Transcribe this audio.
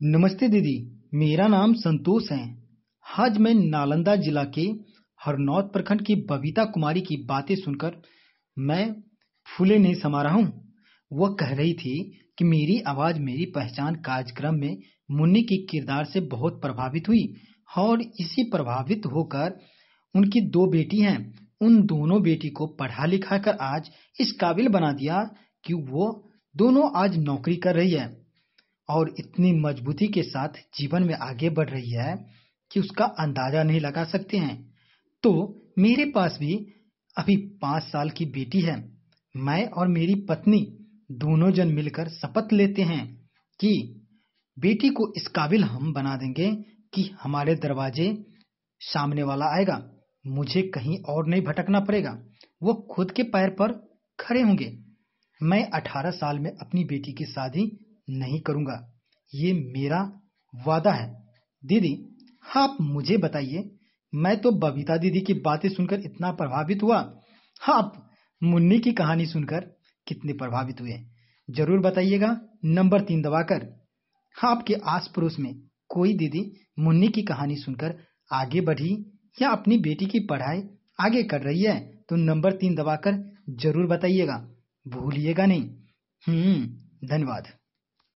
नमस्ते दीदी। मेरा नाम संतोष है। आज मैं नालंदा जिला के हरनौत प्रखंड की बबीता कुमारी की बातें सुनकर मैं फूले नहीं समा रहा हूँ। वह कह रही थी कि मेरी आवाज मेरी पहचान कार्यक्रम में मुन्नी के किरदार से बहुत प्रभावित हुई और इसी प्रभावित होकर उनकी दो बेटी हैं, उन दोनों बेटी को पढ़ा लिखा कर आज इस काबिल बना दिया कि वो दोनों आज नौकरी कर रही है और इतनी मजबूती के साथ जीवन में आगे बढ़ रही है कि उसका अंदाजा नहीं लगा सकते हैं। तो मेरे पास भी अभी 5 साल की बेटी है। मैं और मेरी पत्नी दोनों जन मिलकर शपथ लेते हैं कि बेटी को इस काबिल हम बना देंगे कि हमारे दरवाजे सामने वाला आएगा, मुझे कहीं और नहीं भटकना पड़ेगा, वो खुद के पैर पर खड़े होंगे। मैं 18 साल में अपनी बेटी की शादी नहीं करूंगा, ये मेरा वादा है। दीदी, आप मुझे बताइए, मैं तो बबीता दीदी की बातें सुनकर इतना प्रभावित हुआ, आप मुन्नी की कहानी सुनकर कितने प्रभावित हुए? जरूर बताइएगा नंबर 3 दबाकर। आपके आस पड़ोस में कोई दीदी मुन्नी की कहानी सुनकर आगे बढ़ी या अपनी बेटी की पढ़ाई आगे कर रही है तो नंबर 3 दबाकर जरूर बताइएगा, भूलिएगा नहीं। धन्यवाद।